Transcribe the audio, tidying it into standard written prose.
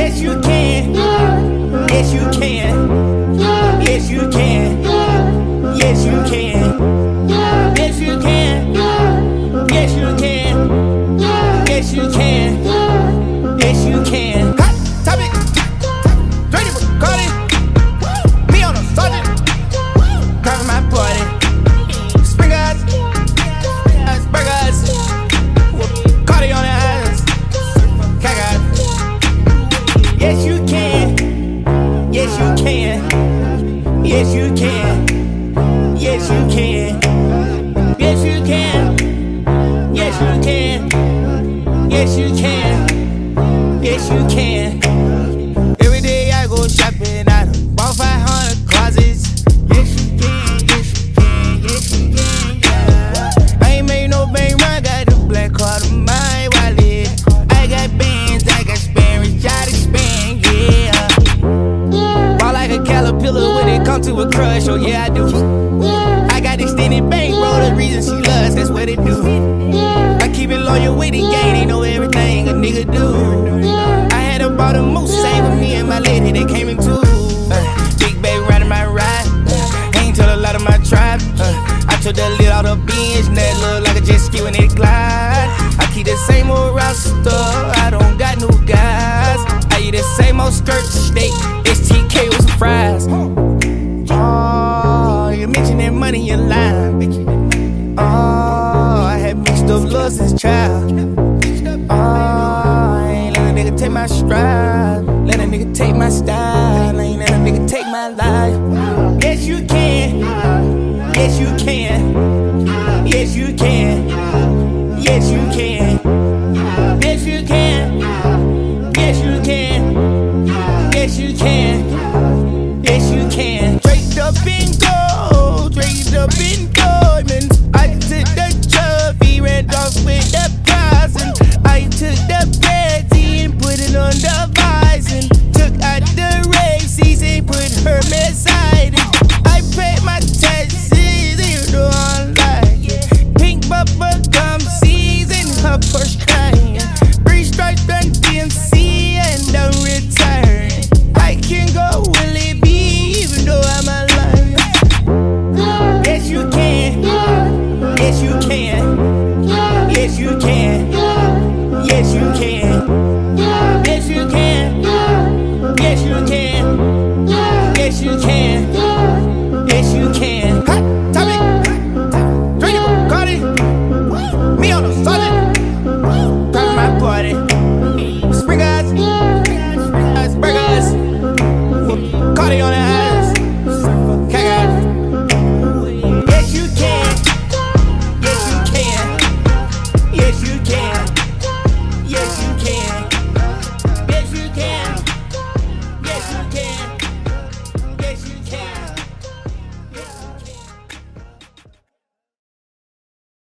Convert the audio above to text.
Yes, you can. Yes, you can. Yes, you can. Yes, you can. Yes, you can. Yes, you can. Yes, you can. Yes, you can. Hot topic. Dirty Bacardi. Me on a sergeant. Driving my party. Springers. Burgers. Cardi on the eyes. Cagas. Yes, you can. Yes, you can. Yes, you can. Yes, you can. Yes, you can. Yes, you can. Yes, you can. Yes, you can. Every day I go shopping, I done bought 500 closets. Yes, you can. Yes, you can. Yes, you can. Yeah. I ain't made no bank run, got the black card on my wallet. I got bands, I got Spanish, try to expand, yeah. Ball like a caterpillar when it come to a crush, oh yeah I do. I got extended bankroll, the reason she loves, that's what it do. I keep it loyal with the gang, they know everything a nigga do. I had to bought a moose, same with me and my lady, they came in two. Big baby riding my ride, ain't tell a lot of my tribe. I took the lid out of binge, that look like a jet ski when it glide. I keep the same old roster, I don't got no guys. I eat the same old skirt steak, STK with some fries. Oh, you mention that money, you're lying. Oh, I had mixed up love since child. Oh, I ain't let a nigga take my stride. Let a nigga take my style. I ain't let a nigga take my life. Yes, you can. Yes, you can.